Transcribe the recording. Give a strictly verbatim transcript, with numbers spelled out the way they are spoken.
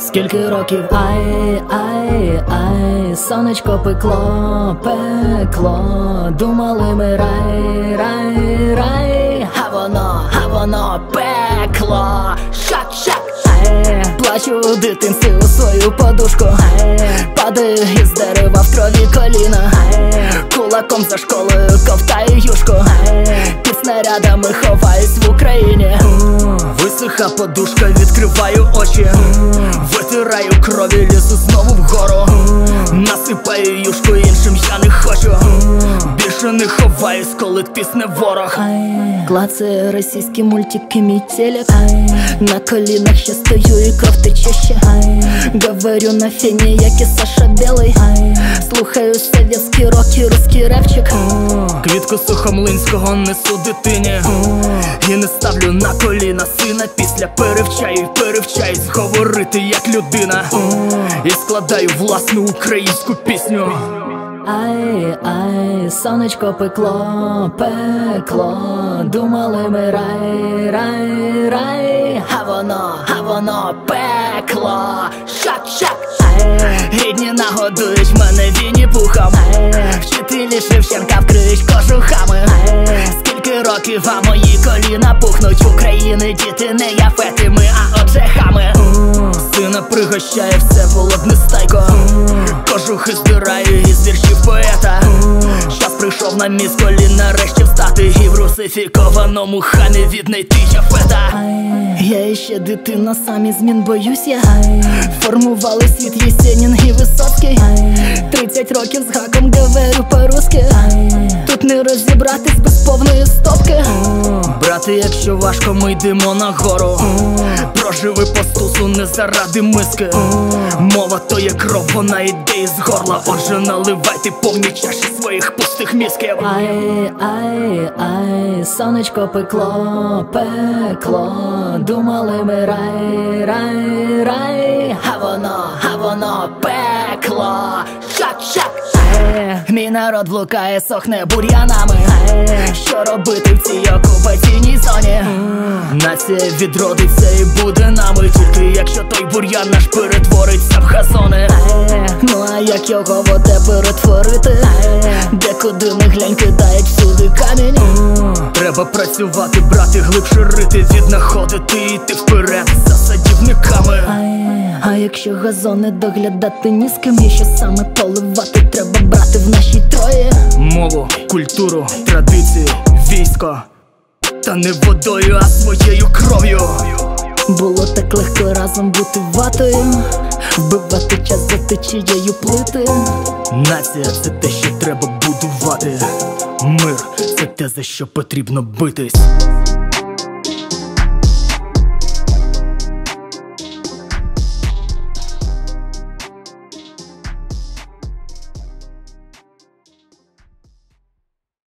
Скільки років, ай, ай, ай, сонечко пекло, пекло, думали ми рай, рай, рай, а воно, а воно пекло, шак, шак, ай, плачу у дитинстві у свою подушку, ай, падаю із дерева в крові коліна, ай, кулаком за школою ковтаю юшку, ай, під снарядами ховаюсь в Україні. Висиха подушка, відкриваю очі, витираю крові, лізу знову вгору, насипаю юшку, іншим я не хочу, більше не ховаюсь, коли тисне ворог. Клацає російські мультики, мій телек, на колінах ще стою і кров тече ще. Говорю на фені, як і Саша Білий, слухаю совєтський рок і русський репчик. Квітку Сухомлинського несу дитині і не ставлю на коліна сина. Після перевчаю і перевчаюсь говорити як людина, і складаю власну українську пісню. Ай, ай, сонечко пекло, пекло, думали ми рай, рай, рай, а воно, а воно пекло, шак, шак, ай, рідні нагодують мене Вінні-Пухом, вчителі Шевченка вкриють кожухами, ай, скільки років, а мої коліна пухнуть, України діти не яфетими, а отже хами. Сина пригощає Всеволод Нестайко, кожухи здираю із віршів поета. Час прийшов на міст колін нарешті встати і в русифікованому хамі віднайти яфета. Я іще дитина, самі змін боюсь я. Формували світ Єсенін і Висоцький. Тридцять років з гаком говорю по-русски. Тут не розібратись без повної стопки. Брати, якщо важко, ми йдемо на гору. Проживи по стусу не заради миски. Мова то є кров, вона йде із горла. Отже наливайте повні чаші своїх пустих мізків. Ай, ай, ай, сонечко пекло, пекло, думали ми рай, рай, рай, а воно, а воно пекло, шак, шак. Мій народ блукає, сохне бур'янами. Що робити в цій окупаційній зоні? Нація відродиться і буде нами, тільки якщо той бур'ян наш перетвориться в газони. Ну а як його воде перетворити? Де-куди не глянь, кидають всюди камінь. Треба працювати, брати, глибше рити, віднаходити і йти вперед за садівниками. А якщо газони доглядати ні з ким, і що саме поливати треба брати в нашій трої? Мову, культуру, традиції, військо, та не водою, а своєю кров'ю. Було так легко разом бути ватою, вбивати час за течією плити. Нація – це те, що треба будувати. Мир – це те, за що потрібно битись.